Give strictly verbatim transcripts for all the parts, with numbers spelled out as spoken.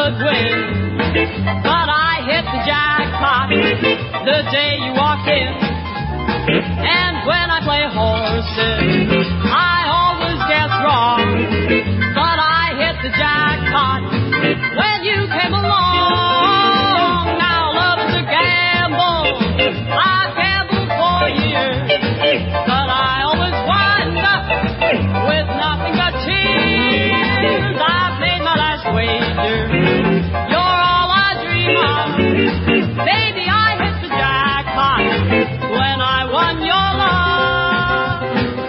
would win. But I hit the jackpot the day you walked in. And when I play horses, I always guess wrong. But I hit the jackpot when you came along. Now love is a gamble. I've gambled for years, but I always wind up with nothing but tears. I've made my last wager. You're all I dream of. Baby, I hit the jackpot when I won your love.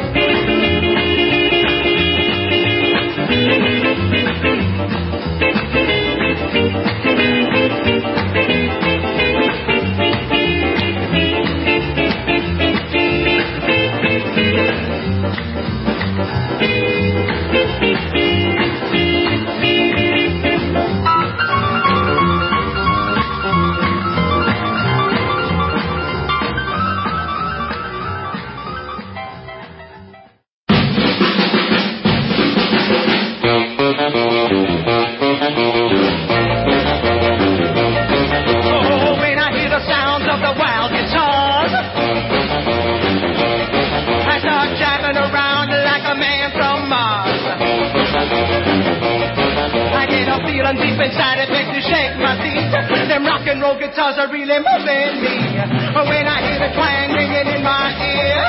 Deep inside it makes me shake my feet. Them rock and roll guitars are really moving me. When I hear the twang ringing in my ear,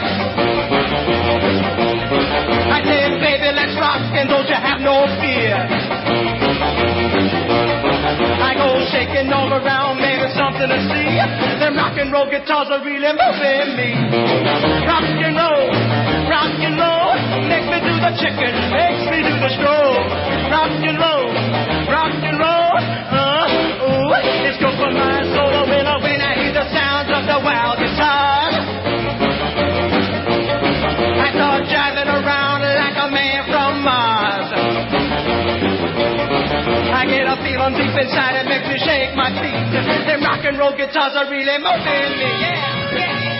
I say, baby, let's rock and don't you have no fear. I go shaking all around, maybe something to see. Them rock and roll guitars are really moving me. Rock and roll, rock and roll, makes me do the chicken, makes me do the stroll. Rock and roll, rock and roll, uh, ooh, it's good for my soul. When I, when I hear the sounds of the wild guitar, I start driving around like a man from Mars. I get a feeling deep inside, it makes me shake my feet. Them rock and roll guitars are really moving me, yeah, yeah.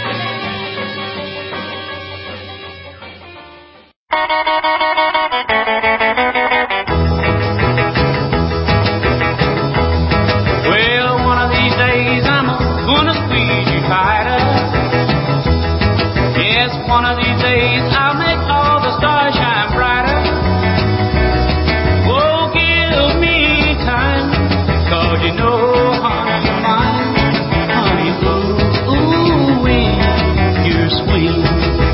One of these days I'll make all the stars shine brighter. Oh, give me time, 'cause you know, honey, you're mine. Honey, ooh, ooh, wee, you're sweet.